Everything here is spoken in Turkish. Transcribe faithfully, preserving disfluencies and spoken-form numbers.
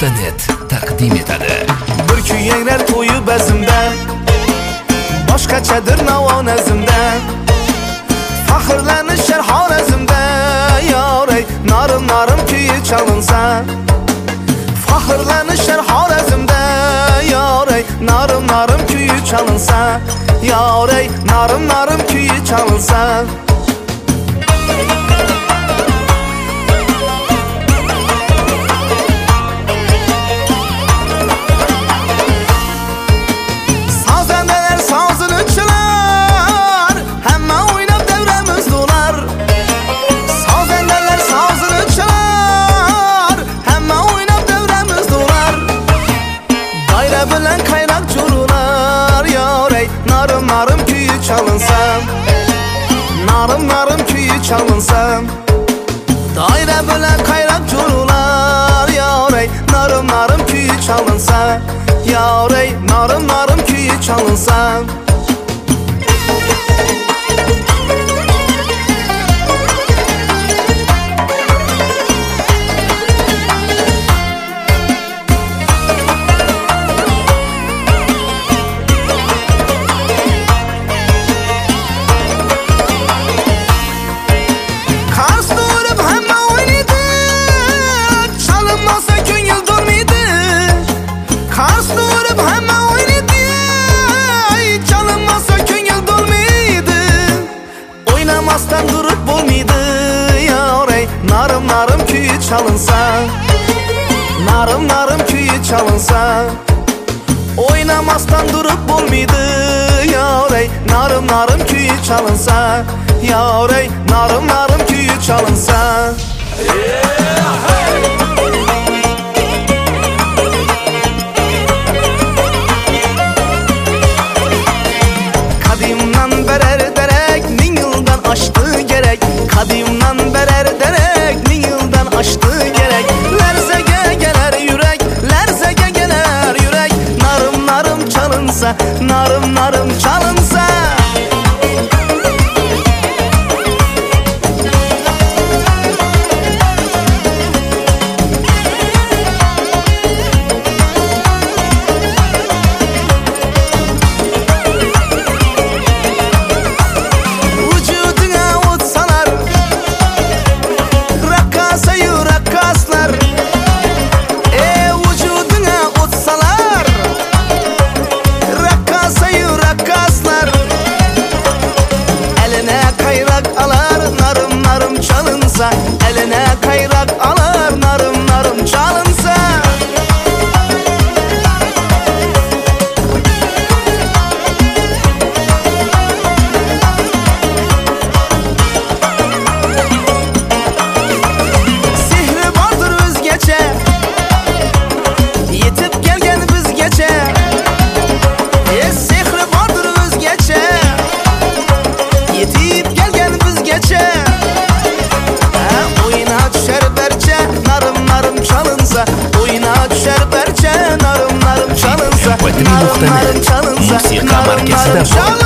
nokta net taqdim etadi. Bir kuyanglar to'yib azimda, boshqachadir navo nazimda, faxrlanishar xorazmda, yoray narim narim kuyi chalinsa. Faxrlanishar xorazmda, yoray narim narim kuyi chalinsa, yoray narim narim kuyi chalinsa. Çalınsam, narım narım kuyi çalınsam, daire bilen kayrak curular, yaray narım narım kuyi çalınsa, yaray narım narım kuyi çalınsam. Oynamasdan durup bulmaydı, yaray narım narım kuyi çalınsa, narım narım kuyi çalınsa. Oynamasdan durup bulmaydı, yaray narım narım kuyi çalınsa, yaray narım narım kuyi çalınsa. Kadimdan berer derek min yıldan aştı gerek, kadimdan berer derek min yıldan aştı gerek. Lerzege geler yürek, lerzege geler yürek, narım narım çalınsa, narım narım çalınsa. Eline kayrak alır, narım narım çalınsa. Sihri vardır özgece, yetip gelgen bizgece. E sihri vardır özgece, yetip gelgen bizgece. Oyuna düşer berçe, narım narım çalınsa, oyuna düşer berçe, narım narım çalınsa, narım narım çalınsa, Musiqa markazida